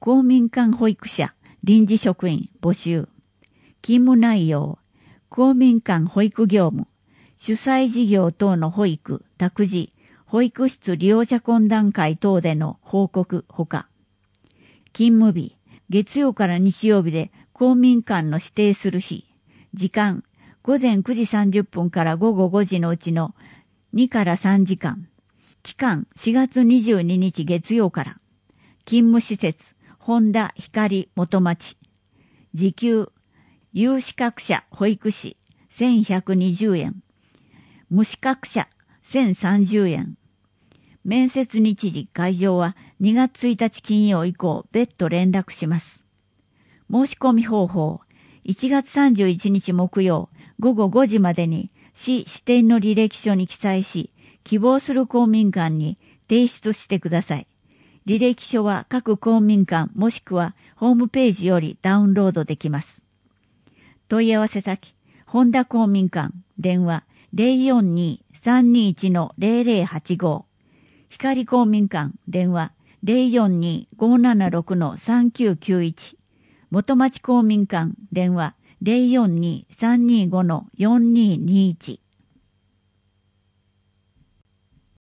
公民館保育者、臨時職員募集。勤務内容、公民館保育業務、主催事業等の保育、託児、保育室利用者懇談会等での報告ほか。勤務日、月曜から日曜日で公民館の指定する日。時間、午前9時30分から午後5時のうちの2から3時間。期間、4月22日月曜から。勤務施設、本田光元町。時給、有資格者保育士1120円。無資格者1030円。面接日時会場は2月1日金曜以降別途連絡します。申し込み方法、1月31日木曜午後5時までに市指定の履歴書に記載し、希望する公民館に提出してください。履歴書は各公民館もしくはホームページよりダウンロードできます。問い合わせ先、本田公民館、電話 042-321-0085。光公民館、電話 042-576-3991。元町公民館、電話 042-325-4221。